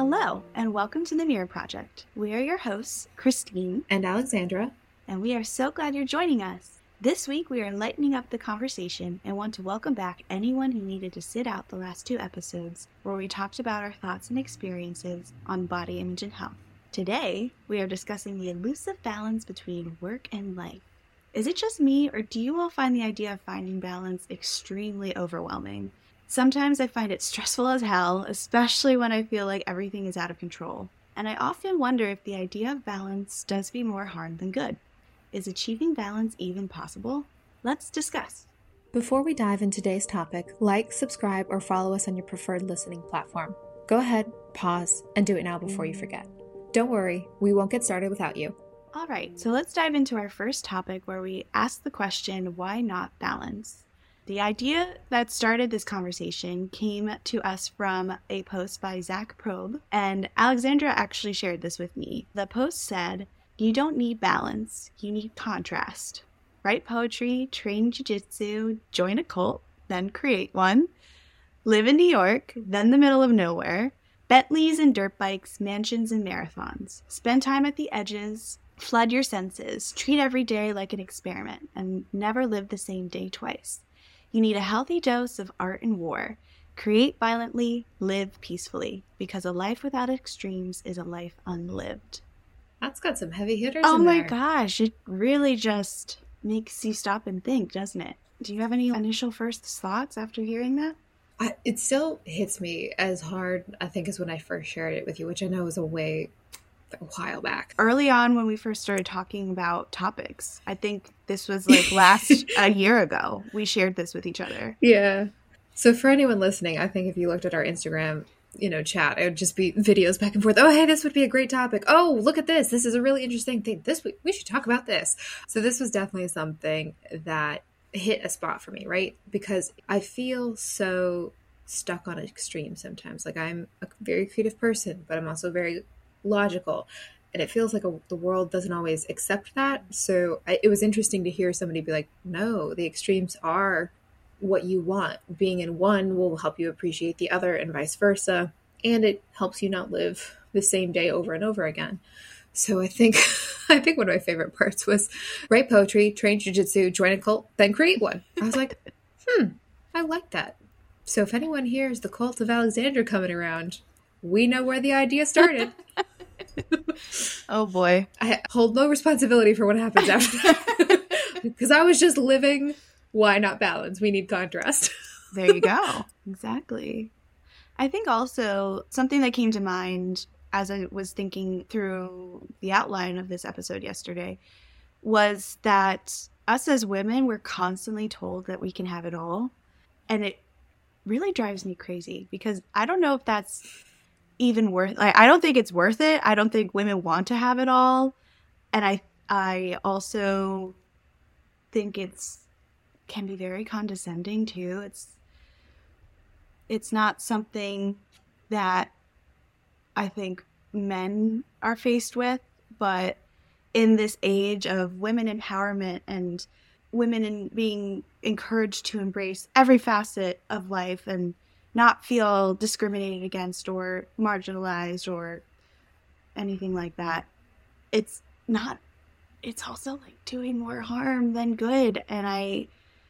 Hello, and welcome to the Mirror Project. We are your hosts, Christine and Alexandra, and we are so glad you're joining us. This week, we are lightening up the conversation and want to welcome back anyone who needed to sit out the last 2 episodes where we talked about our thoughts and experiences on body image and health. Today, we are discussing the elusive balance between work and life. Is it just me, or do you all find the idea of finding balance extremely overwhelming? Sometimes I find it stressful as hell, especially when I feel like everything is out of control. And I often wonder if the idea of balance does me more harm than good. Is achieving balance even possible? Let's discuss. Before we dive into today's topic, like, subscribe, or follow us on your preferred listening platform. Go ahead, pause, and do it now before you forget. Don't worry, we won't get started without you. All right, so let's dive into our first topic where we ask the question, why not balance? The idea that started this conversation came to us from a post by Zach Probe, and Alexandra actually shared this with me. The post said, "You don't need balance, you need contrast. Write poetry, train jiu-jitsu, join a cult, then create one. Live in New York, then the middle of nowhere. Bentleys and dirt bikes, mansions and marathons. Spend time at the edges, flood your senses, treat every day like an experiment, and never live the same day twice. You need a healthy dose of art and war. Create violently, live peacefully, because a life without extremes is a life unlived." That's got some heavy hitters in there. Oh my there. gosh, it really just makes you stop and think, doesn't it? Do you have any initial first thoughts after hearing that? It still hits me as hard, I think, as when I first shared it with you, which I know was a while back. Early on when we first started talking about topics, I think this was like a year ago, we shared this with each other. Yeah. So for anyone listening, I think if you looked at our Instagram, chat, it would just be videos back and forth. Oh, hey, this would be a great topic. Oh, look at this. This is a really interesting thing. We should talk about this. So this was definitely something that hit a spot for me, right? Because I feel so stuck on an extreme sometimes. Like, I'm a very creative person, but I'm also very logical, and it feels like the world doesn't always accept that. So it was interesting to hear somebody be like, no, the extremes are what you want. Being in one will help you appreciate the other, and vice versa, and it helps you not live the same day over and over again. So I think one of my favorite parts was write poetry, train jiu-jitsu, join a cult, then create one. I was like, I like that. So if anyone hears the cult of Alexandra coming around, we know where the idea started. Oh boy. I hold no responsibility for what happens after that. Because I was just living, why not balance? We need contrast. There you go. Exactly. I think also something that came to mind as I was thinking through the outline of this episode yesterday was that us as women, we're constantly told that we can have it all. And it really drives me crazy because I don't know if that's even worth, I don't think it's worth it. I don't think women want to have it all. And I also think can be very condescending too. It's not something that I think men are faced with, but in this age of women empowerment and women being encouraged to embrace every facet of life and not feel discriminated against or marginalized or anything like that, it's also like doing more harm than good. And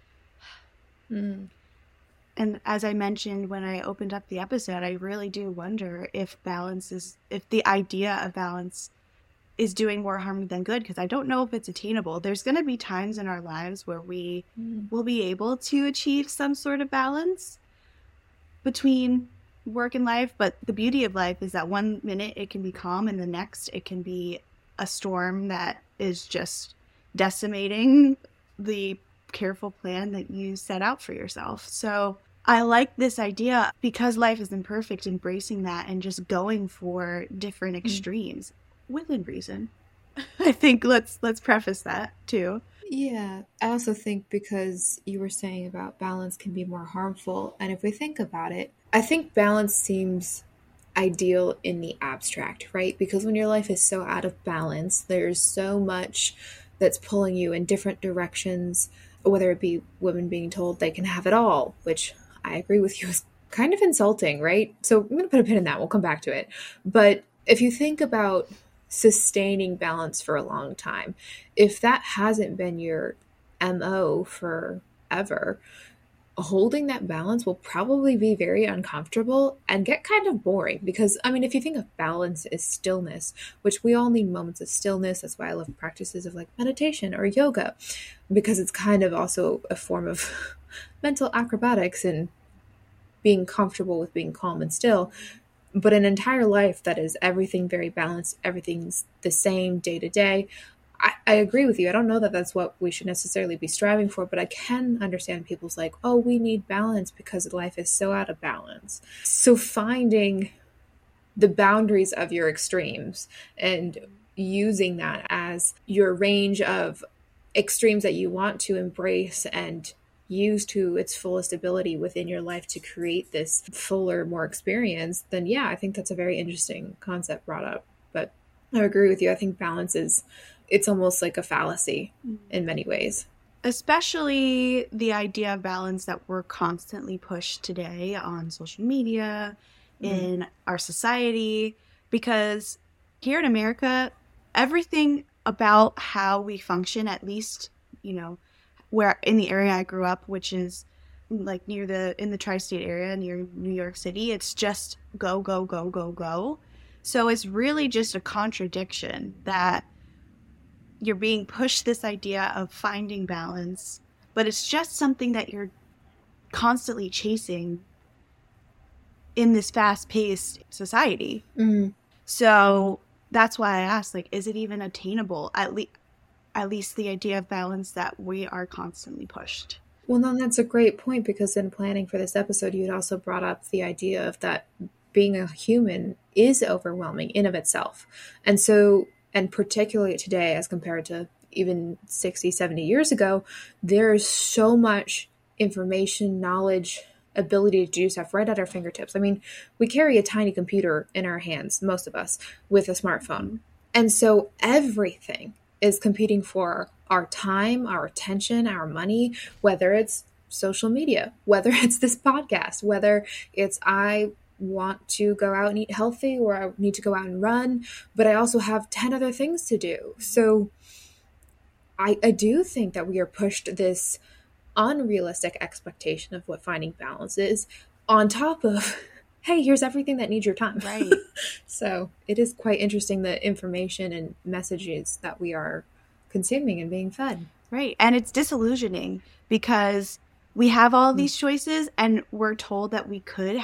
and as I mentioned when I opened up the episode, I really do wonder if the idea of balance is doing more harm than good, because I don't know if it's attainable. There's going to be times in our lives where we will be able to achieve some sort of balance between work and life, but the beauty of life is that one minute it can be calm and the next it can be a storm that is just decimating the careful plan that you set out for yourself. So I like this idea, because life is imperfect, embracing that and just going for different extremes within reason. I think let's preface that too. Yeah, I also think because you were saying about balance can be more harmful, and if we think about it, I think balance seems ideal in the abstract, right? Because when your life is so out of balance, there's so much that's pulling you in different directions, whether it be women being told they can have it all, which I agree with you is kind of insulting, right? So I'm going to put a pin in that. We'll come back to it. But if you think about sustaining balance for a long time, if that hasn't been your MO forever, holding that balance will probably be very uncomfortable and get kind of boring because, I mean, if you think of balance as stillness, which we all need moments of stillness. That's why I love practices of like meditation or yoga, because it's kind of also a form of mental acrobatics and being comfortable with being calm and still. But an entire life that is everything very balanced, everything's the same day to day. I agree with you. I don't know that that's what we should necessarily be striving for, but I can understand people's like, oh, we need balance because life is so out of balance. So finding the boundaries of your extremes and using that as your range of extremes that you want to embrace and use to its fullest ability within your life to create this fuller, more experience, then yeah, I think that's a very interesting concept brought up. But I agree with you. I think balance it's almost like a fallacy in many ways. Especially the idea of balance that we're constantly pushed today on social media, in our society, because here in America, everything about how we function, at least, where in the area I grew up, which is like in the tri-state area near New York City, it's just go, go, go, go, go. So it's really just a contradiction that you're being pushed this idea of finding balance, but it's just something that you're constantly chasing in this fast-paced society. So that's why I asked, like, is it even attainable? At least the idea of balance that we are constantly pushed. Well, no, that's a great point, because in planning for this episode, you had also brought up the idea of that being a human is overwhelming in of itself. And so, and particularly today, as compared to even 60, 70 years ago, there's so much information, knowledge, ability to do stuff right at our fingertips. I mean, we carry a tiny computer in our hands, most of us, with a smartphone. And so everything is competing for our time, our attention, our money, whether it's social media, whether it's this podcast, whether it's I want to go out and eat healthy, or I need to go out and run, but I also have 10 other things to do. So I do think that we are pushed this unrealistic expectation of what finding balance is, on top of, hey, here's everything that needs your time. Right. So it is quite interesting, the information and messages that we are consuming and being fed. Right. And it's disillusioning because we have all these choices and we're told that we could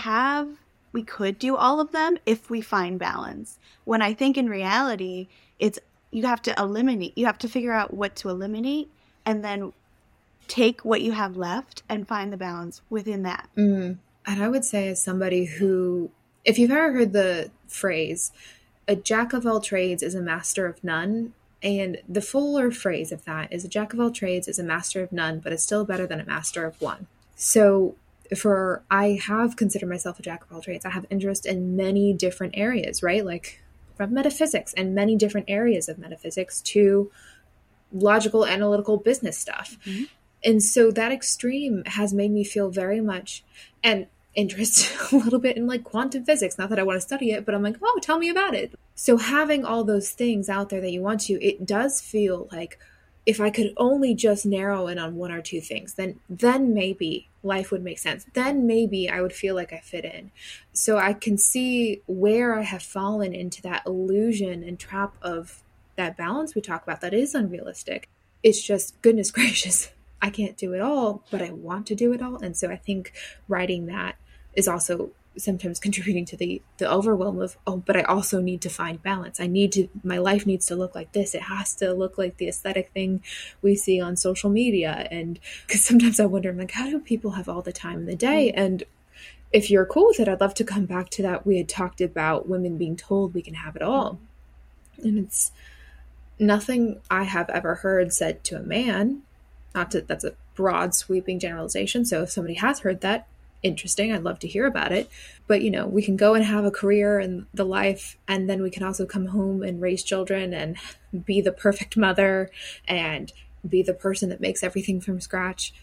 do all of them if we find balance. When I think in reality, you have to figure out what to eliminate and then take what you have left and find the balance within that. And I would say, as somebody who, if you've ever heard the phrase, a jack of all trades is a master of none, and the fuller phrase of that is a jack of all trades is a master of none, but it's still better than a master of one. So I have considered myself a jack of all trades. I have interest in many different areas, right? Like from metaphysics and many different areas of metaphysics to logical, analytical business stuff. Mm-hmm. And so that extreme has made me feel very much an interest a little bit in like quantum physics. Not that I want to study it, but I'm like, oh, tell me about it. So having all those things out there that you want to, it does feel like if I could only just narrow in on one or two things, then maybe life would make sense. Then maybe I would feel like I fit in. So I can see where I have fallen into that illusion and trap of that balance we talk about that is unrealistic. It's just, goodness gracious, I can't do it all, but I want to do it all. And so I think writing that is also sometimes contributing to the overwhelm of, oh, but I also need to find balance. My life needs to look like this. It has to look like the aesthetic thing we see on social media. And because sometimes I wonder, I'm like, how do people have all the time in the day? And if you're cool with it, I'd love to come back to that. We had talked about women being told we can have it all. And it's nothing I have ever heard said to a man. That's a broad sweeping generalization. So if somebody has heard that, interesting, I'd love to hear about it. But we can go and have a career and the life, and then we can also come home and raise children and be the perfect mother and be the person that makes everything from scratch.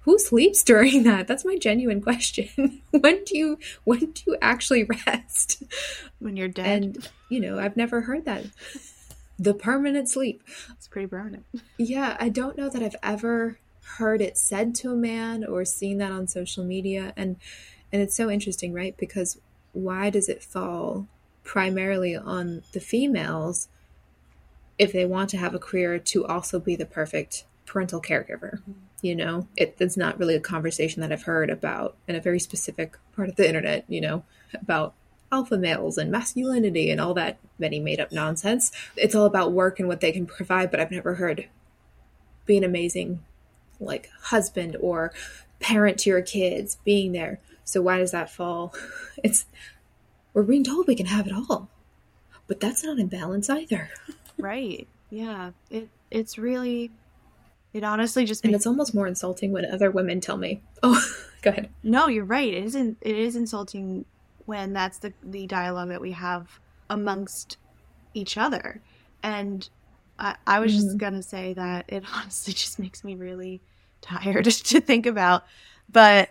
who sleeps during that? That's my genuine question. When do you actually rest? When you're dead. And, I've never heard that. The permanent sleep. It's pretty permanent. Yeah, I don't know that I've ever heard it said to a man or seen that on social media. And it's so interesting, right? Because why does it fall primarily on the females if they want to have a career to also be the perfect parental caregiver? It's not really a conversation that I've heard about in a very specific part of the internet, about alpha males and masculinity and all that many made up nonsense. It's all about work and what they can provide, but I've never heard be an amazing husband or parent to your kids, being there. So why does that fall? We're being told we can have it all, but that's not in balance either. Right. Yeah. It's really, it honestly just and it's almost more insulting when other women tell me, oh, go ahead. No, you're right. It is insulting when that's the dialogue that we have amongst each other. And I was just going to say that it honestly just makes me really tired to think about. But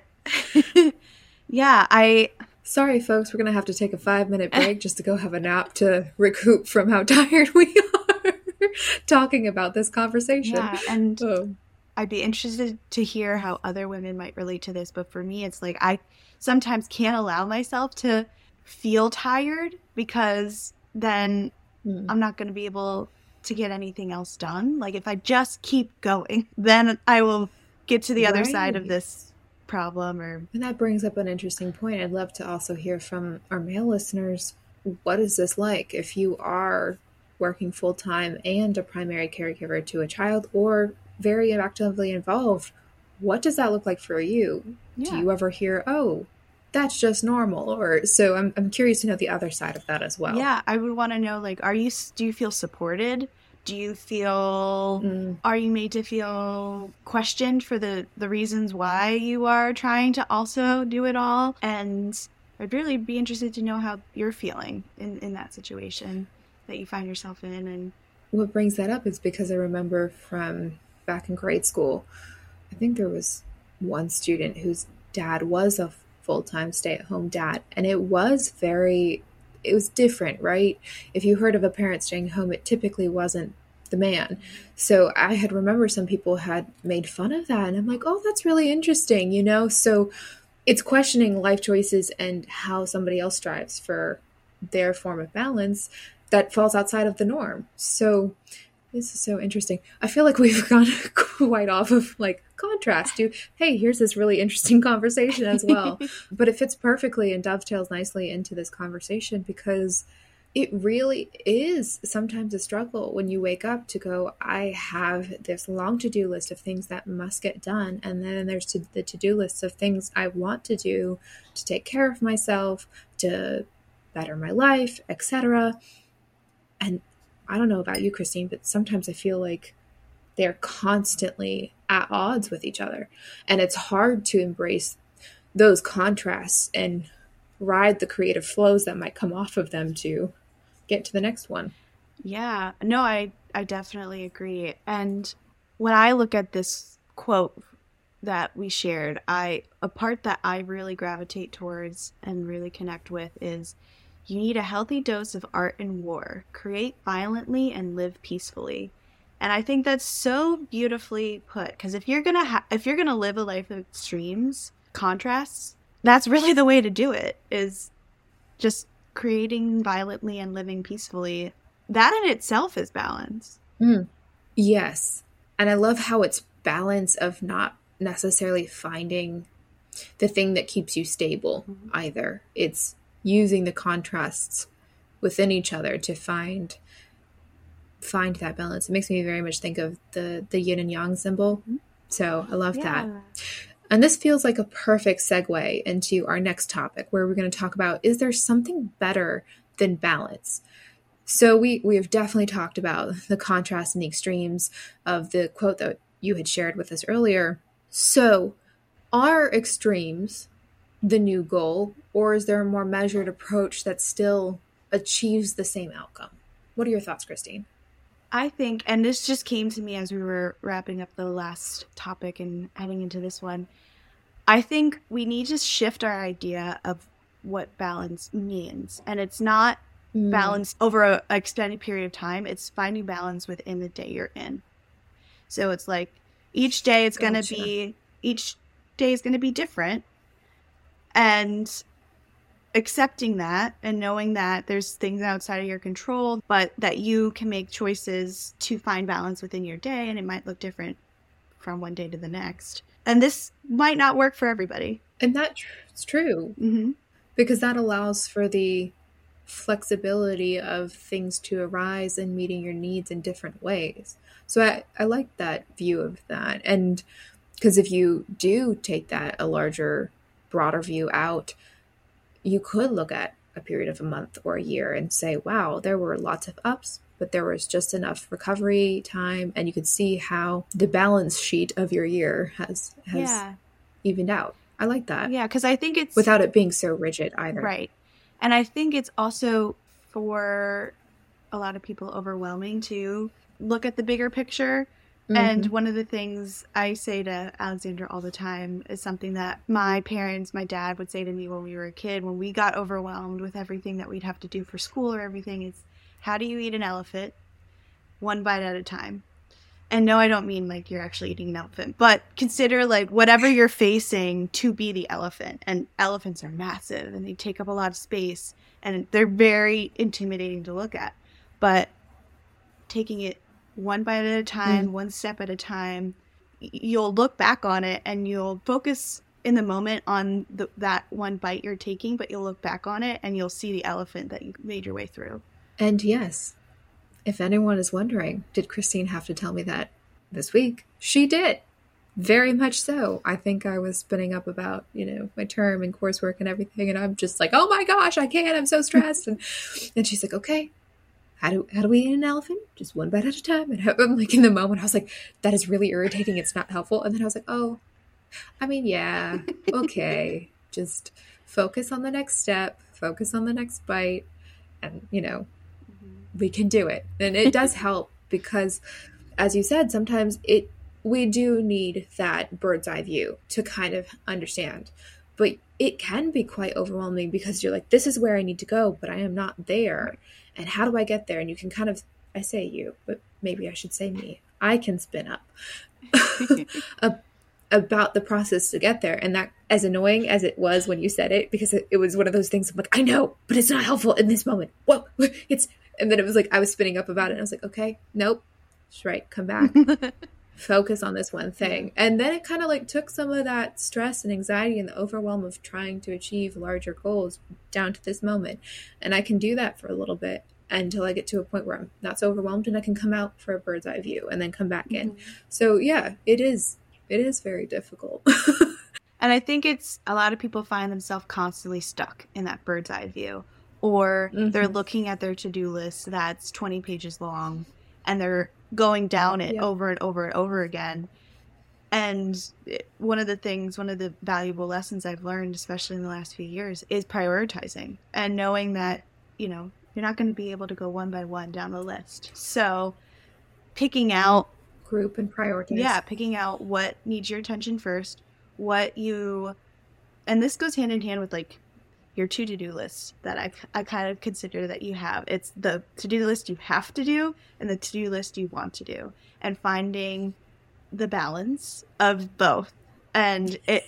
yeah, Sorry, folks, we're going to have to take a 5-minute break just to go have a nap to recoup from how tired we are talking about this conversation. Yeah, and I'd be interested to hear how other women might relate to this. But for me, it's like I sometimes can't allow myself to feel tired because then I'm not going to be able to get anything else done. Like if I just keep going, then I will get to the other side of this problem. And that brings up an interesting point. I'd love to also hear from our male listeners. What is this like if you are working full-time and a primary caregiver to a child or very actively involved? What does that look like for you? Yeah. Do you ever hear, oh, that's just normal? Or so I'm curious to know the other side of that as well. Yeah, I would want to know, do you feel supported? Do you feel, are you made to feel questioned for the reasons why you are trying to also do it all? And I'd really be interested to know how you're feeling in that situation that you find yourself in. And what brings that up is because I remember from back in grade school, I think there was one student whose dad was a full-time stay-at-home dad. And it was different, right? If you heard of a parent staying home, it typically wasn't the man. So I had remember some people had made fun of that. And I'm like, oh, that's really interesting, So it's questioning life choices and how somebody else strives for their form of balance that falls outside of the norm. So this is so interesting. I feel like we've gone quite off of contrast to, hey, here's this really interesting conversation as well. But it fits perfectly and dovetails nicely into this conversation because it really is sometimes a struggle when you wake up to go, I have this long to-do list of things that must get done. And then there's the to-do list of things I want to do to take care of myself, to better my life, etc. And I don't know about you, Christine, but sometimes I feel like they're constantly at odds with each other. And it's hard to embrace those contrasts and ride the creative flows that might come off of them to get to the next one. Yeah, no, I definitely agree. And when I look at this quote that we shared, a part that I really gravitate towards and really connect with is, you need a healthy dose of art and war. Create violently and live peacefully. And I think that's so beautifully put, because if you're gonna live a life of extremes, contrasts, that's really the way to do it, is just creating violently and living peacefully. That in itself is balance. Yes. And I love how it's balance of not necessarily finding the thing that keeps you stable either. It's using the contrasts within each other to find that balance. It makes me very much think of the yin and yang symbol. So I love that. And this feels like a perfect segue into our next topic, where we're going to talk about, is there something better than balance? So we have definitely talked about the contrast and the extremes of the quote that you had shared with us earlier. So are extremes the new goal, or is there a more measured approach that still achieves the same outcome? What are your thoughts, Christine? I think, and this just came to me as we were wrapping up the last topic and heading into this one, I think we need to shift our idea of what balance means. And it's not balance over an extended period of time. It's finding balance within the day you're in. So it's like each day is going to be different. And accepting that and knowing that there's things outside of your control, but that you can make choices to find balance within your day, and it might look different from one day to the next. And this might not work for everybody. And that's true. Mm-hmm. Because that allows for the flexibility of things to arise and meeting your needs in different ways. So I like that view of that. And because if you do take that a larger, broader view out, you could look at a period of a month or a year and say, wow, there were lots of ups, but there was just enough recovery time. And you could see how the balance sheet of your year has evened out. I like that. Yeah, because I think it's... without it being so rigid either. Right. And I think it's also for a lot of people overwhelming to look at the bigger picture. Mm-hmm. And one of the things I say to Alexandra all the time is something that my dad would say to me when we were a kid, when we got overwhelmed with everything that we'd have to do for school or everything, is how do you eat an elephant? One bite at a time. And no, I don't mean like you're actually eating an elephant, but consider like whatever you're facing to be the elephant. And elephants are massive and they take up a lot of space and they're very intimidating to look at. But taking it one bite at a time, one step at a time, you'll look back on it and you'll focus in the moment on that one bite you're taking, but you'll look back on it and you'll see the elephant that you made your way through. And yes, if anyone is wondering, did Christine have to tell me that this week? She did. Very much so. I think I was spinning up about, my term and coursework and everything. And I'm just like, oh my gosh, I can't. I'm so stressed. And she's like, okay, how do we eat an elephant? Just one bite at a time. And I'm like, in the moment, I was like, that is really irritating. It's not helpful. And then I was like, oh, I mean, yeah, okay. Just focus on the next step, focus on the next bite. And, we can do it. And it does help because, as you said, sometimes we do need that bird's eye view to kind of understand. But it can be quite overwhelming because you're like, this is where I need to go, but I am not there. And how do I get there? And you can kind of, I say you, but maybe I should say me. I can spin up about the process to get there. And that, as annoying as it was when you said it, because it was one of those things I'm like, I know, but it's not helpful in this moment. Whoa, and then it was like, I was spinning up about it. And I was like, okay, nope. That's right. Come back. Focus on this one thing. And then it kind of like took some of that stress and anxiety and the overwhelm of trying to achieve larger goals down to this moment. And I can do that for a little bit until I get to a point where I'm not so overwhelmed and I can come out for a bird's eye view and then come back in. So yeah, it is very difficult. And I think it's a lot of people find themselves constantly stuck in that bird's eye view, or they're looking at their to-do list that's 20 pages long and they're going down it over and over and over again. And one of the valuable lessons I've learned, especially in the last few years, is prioritizing and knowing that, you're not going to be able to go one by one down the list. So picking out group and priorities. Yeah, picking out what needs your attention first, and this goes hand in hand with like your to-do list that I kind of consider that you have. It's the to-do list you have to do and the to-do list you want to do, and finding the balance of both. And it,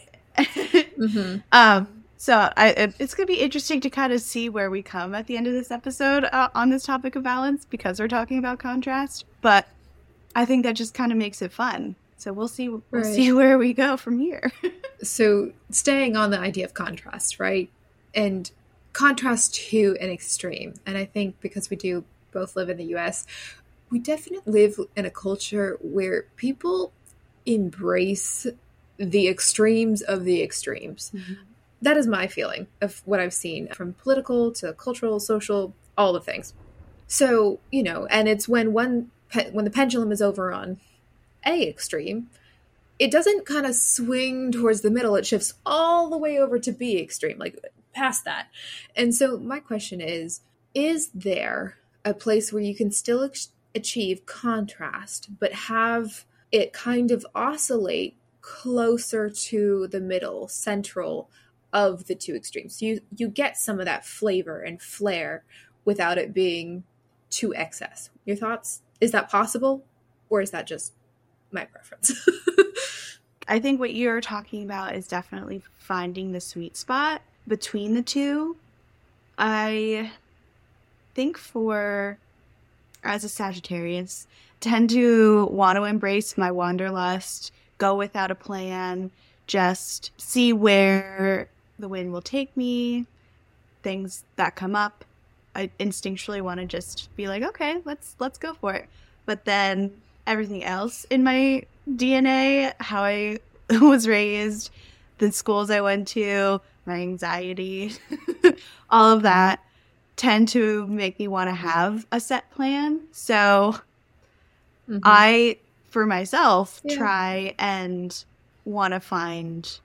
so it's going to be interesting to kind of see where we come at the end of this episode on this topic of balance, because we're talking about contrast, but I think that just kind of makes it fun. So we'll see where we go from here. So staying on the idea of contrast, right? And contrast to an extreme. And I think because we do both live in the US, we definitely live in a culture where people embrace the extremes of the extremes. That is my feeling of what I've seen, from political to cultural, social, all the things. So, and it's when the pendulum is over on A extreme, it doesn't kind of swing towards the middle. It shifts all the way over to B extreme, like past that. And so my question is there a place where you can still achieve contrast, but have it kind of oscillate closer to the middle, central of the two extremes. So you get some of that flavor and flair without it being too excess. Your thoughts? Is that possible? Or is that just my preference? I think what you're talking about is definitely finding the sweet spot between the two. I think as a Sagittarius, tend to want to embrace my wanderlust, go without a plan, just see where the wind will take me, things that come up. I instinctually want to just be like, okay, let's go for it. But then everything else in my DNA, how I was raised, the schools I went to, my anxiety, all of that tend to make me want to have a set plan. So I, for myself, try and want to find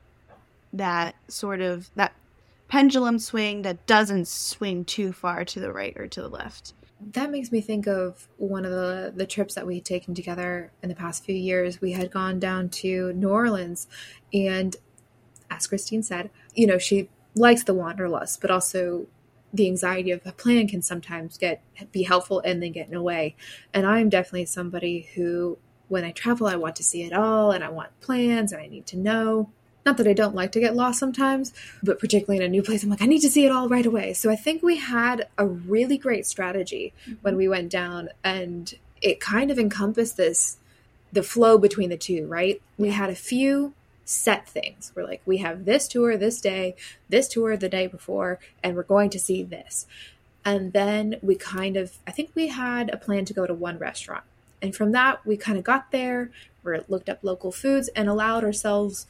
that sort of that pendulum swing that doesn't swing too far to the right or to the left. That makes me think of one of the trips that we had taken together in the past few years. We had gone down to New Orleans, and as Christine said, she likes the wanderlust, but also the anxiety of a plan can sometimes be helpful and then get in the way. And I'm definitely somebody who, when I travel, I want to see it all, and I want plans, and I need to know. Not that I don't like to get lost sometimes, but particularly in a new place, I'm like, I need to see it all right away. So I think we had a really great strategy when we went down, and it kind of encompassed the flow between the two, right? We had a few set things. We're like, we have this tour this day, this tour the day before, and we're going to see this. And then I think we had a plan to go to one restaurant. And from that, we kind of got there, we looked up local foods and allowed ourselves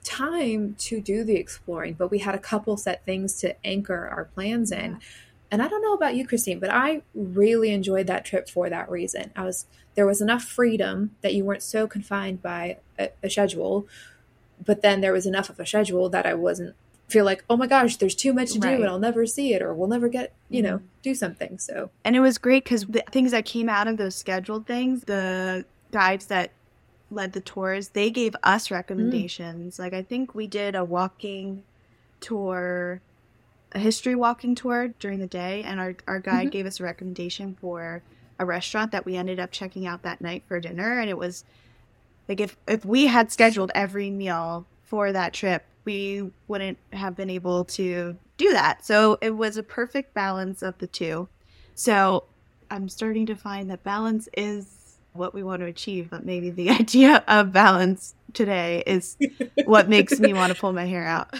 time to do the exploring. But we had a couple set things to anchor our plans in. And I don't know about you, Christine, but I really enjoyed that trip for that reason. There was enough freedom that you weren't so confined by a schedule, but then there was enough of a schedule that I wasn't feel like, oh my gosh, there's too much to do and I'll never see it, or we'll never get, do something. So, and it was great because the things that came out of those scheduled things, the guides that led the tours, they gave us recommendations. Like, I think we did a walking tour, a history walking tour during the day, and our guide gave us a recommendation for a restaurant that we ended up checking out that night for dinner. And it was like, if we had scheduled every meal for that trip, we wouldn't have been able to do that. So it was a perfect balance of the two. So I'm starting to find that balance is what we want to achieve, but maybe the idea of balance today is what makes me want to pull my hair out.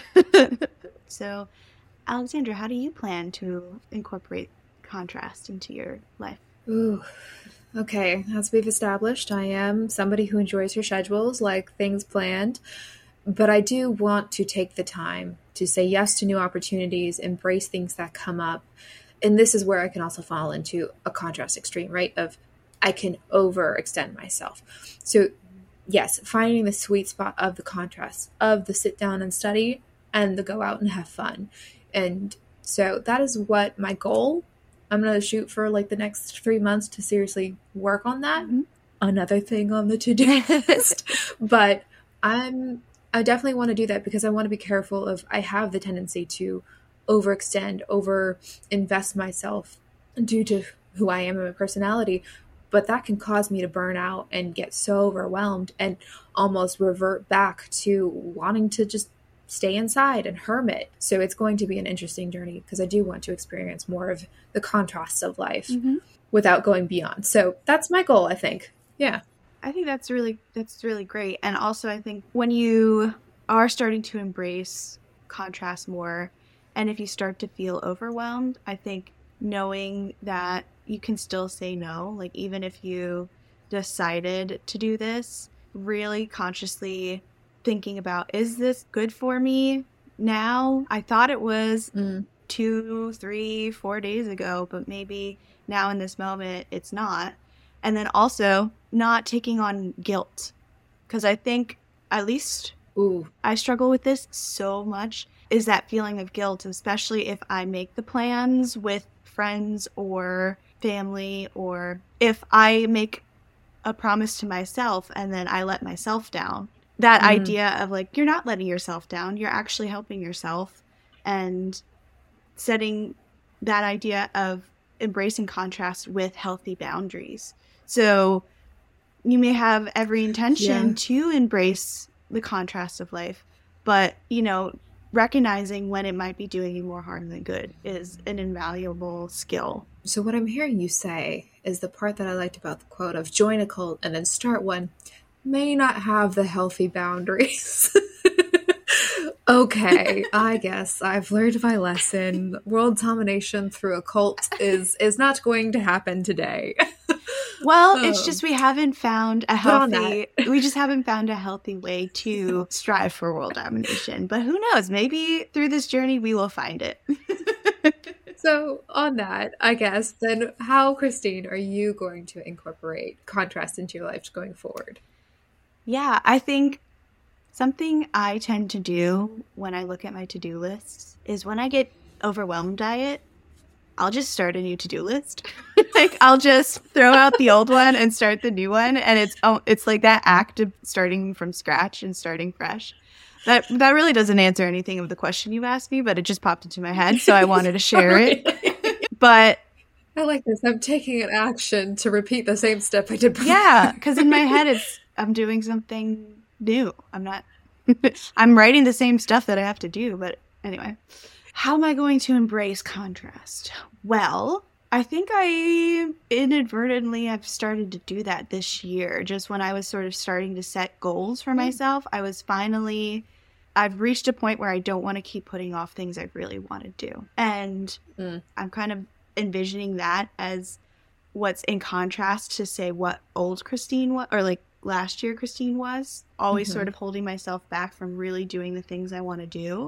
So, Alexandra, how do you plan to incorporate contrast into your life? Ooh, okay. As we've established, I am somebody who enjoys her schedules, like things planned. But I do want to take the time to say yes to new opportunities, embrace things that come up. And this is where I can also fall into a contrast extreme, right? Of I can overextend myself. So yes, finding the sweet spot of the contrast, of the sit down and study and the go out and have fun. And so that is what my goal. I'm going to shoot for like the next 3 months to seriously work on that. Another thing on the to-do list. But I definitely want to do that because I want to be careful of, I have the tendency to overextend, over-invest myself due to who I am and my personality. But that can cause me to burn out and get so overwhelmed and almost revert back to wanting to just stay inside and hermit. So it's going to be an interesting journey because I do want to experience more of the contrasts of life without going beyond. So that's my goal, I think. Yeah. I think that's really great. And also I think when you are starting to embrace contrast more, and if you start to feel overwhelmed, I think knowing that you can still say no, like even if you decided to do this, really consciously thinking about, is this good for me now? I thought it was 2, 3, 4 days ago, but maybe now in this moment it's not. And then also not taking on guilt, because I think, at least I struggle with this so much, is that feeling of guilt, especially if I make the plans with friends or family, or if I make a promise to myself and then I let myself down, that idea of like, you're not letting yourself down, you're actually helping yourself, and setting that idea of embracing contrast with healthy boundaries. So you may have every intention to embrace the contrast of life, but, you know, recognizing when it might be doing you more harm than good is an invaluable skill. So what I'm hearing you say is the part that I liked about the quote of join a cult and then start one may not have the healthy boundaries. Okay, I guess I've learned my lesson. World domination through a cult is not going to happen today. Well, it's just we just haven't found a healthy way to strive for world domination. But who knows? Maybe through this journey we will find it. So on that, I guess, then how, Christine, are you going to incorporate contrast into your life going forward? Yeah, I think something I tend to do when I look at my to-do lists is when I get overwhelmed by it, I'll just start a new to-do list. Like, I'll just throw out the old one and start the new one. And it's like that act of starting from scratch and starting fresh. That really doesn't answer anything of the question you asked me, but it just popped into my head, so I wanted to share it. But I like this. I'm taking an action to repeat the same step I did before. Yeah, because in my head, I'm doing something new. I'm writing the same stuff that I have to do. But anyway, how am I going to embrace contrast? Well, I think I inadvertently have started to do that this year. Just when I was sort of starting to set goals for myself, I've reached a point where I don't want to keep putting off things I really want to do. And I'm kind of envisioning that as what's in contrast to, say, what old Christine was, or like last year Christine was, always sort of holding myself back from really doing the things I want to do.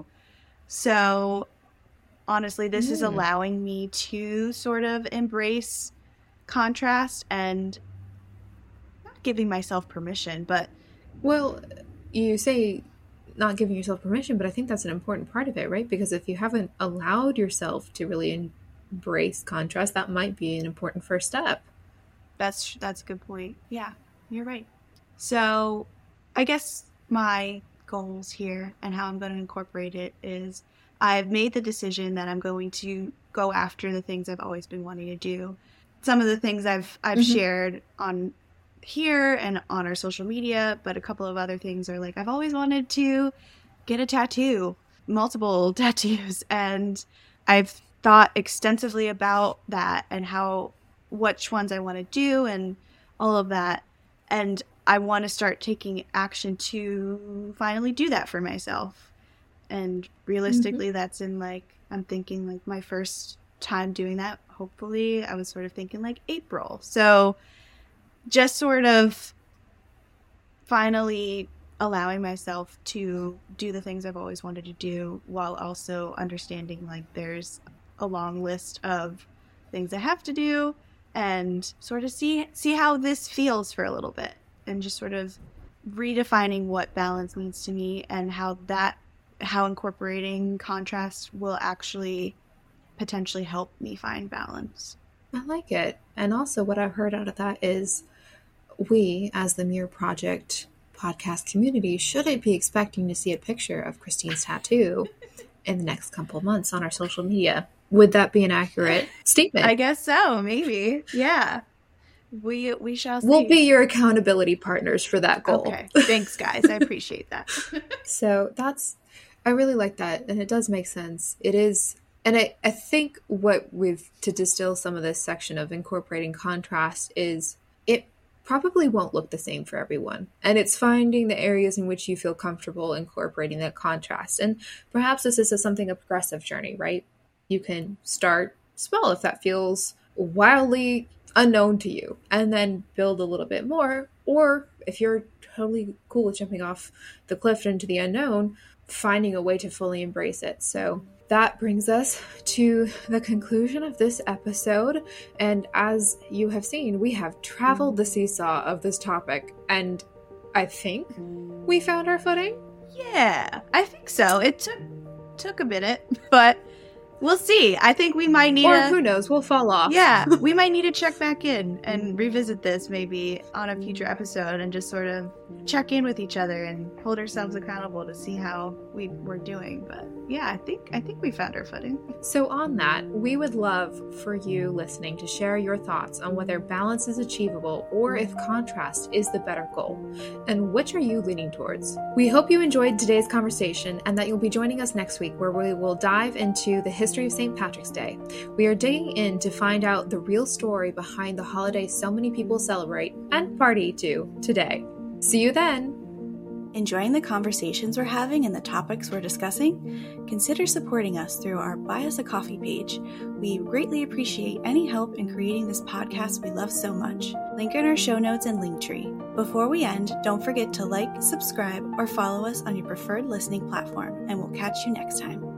So honestly, this is allowing me to sort of embrace contrast and not giving myself permission, but... Well, you say not giving yourself permission, but I think that's an important part of it, right? Because if you haven't allowed yourself to really embrace contrast, that might be an important first step. That's a good point. Yeah, you're right. So I guess my goals here and how I'm going to incorporate it is I've made the decision that I'm going to go after the things I've always been wanting to do. Some of the things I've shared on here and on our social media, but a couple of other things are like, I've always wanted to get a tattoo, multiple tattoos, and I've thought extensively about that and which ones I want to do and all of that. And I want to start taking action to finally do that for myself. And realistically, that's in I'm thinking like my first time doing that, hopefully, I was sort of thinking like April. So just sort of finally allowing myself to do the things I've always wanted to do, while also understanding like there's a long list of things I have to do, and sort of see how this feels for a little bit, and just sort of redefining what balance means to me, and how incorporating contrast will actually potentially help me find balance. I like it. And also what I've heard out of that is we, as the Mirror Project podcast community, shouldn't be expecting to see a picture of Christine's tattoo in the next couple of months on our social media. Would that be an accurate statement? I guess so, maybe. Yeah. We shall see. We'll be your accountability partners for that goal. Okay. Thanks, guys. I appreciate that. So I really like that. And it does make sense. It is. And I think to distill some of this section of incorporating contrast is it probably won't look the same for everyone. And it's finding the areas in which you feel comfortable incorporating that contrast. And perhaps this is something a progressive journey, right? You can start small if that feels wildly unknown to you, and then build a little bit more. Or if you're totally cool with jumping off the cliff into the unknown, finding a way to fully embrace it. So that brings us to the conclusion of this episode. And as you have seen, we have traveled the seesaw of this topic, and I think we found our footing. Yeah, I think so. It took a minute, but We'll see. I think we might need or who knows, we'll fall off. Yeah, we might need to check back in and revisit this maybe on a future episode and just sort of check in with each other and hold ourselves accountable to see how we're doing. But yeah, I think we found our footing. So on that, we would love for you listening to share your thoughts on whether balance is achievable or if contrast is the better goal. And which are you leaning towards? We hope you enjoyed today's conversation and that you'll be joining us next week where we will dive into the history of St. Patrick's Day. We are digging in to find out the real story behind the holiday so many people celebrate and party to today. See you then! Enjoying the conversations we're having and the topics we're discussing? Consider supporting us through our Buy Us a Coffee page. We greatly appreciate any help in creating this podcast we love so much. Link in our show notes and Linktree. Before we end, don't forget to like, subscribe, or follow us on your preferred listening platform, and we'll catch you next time.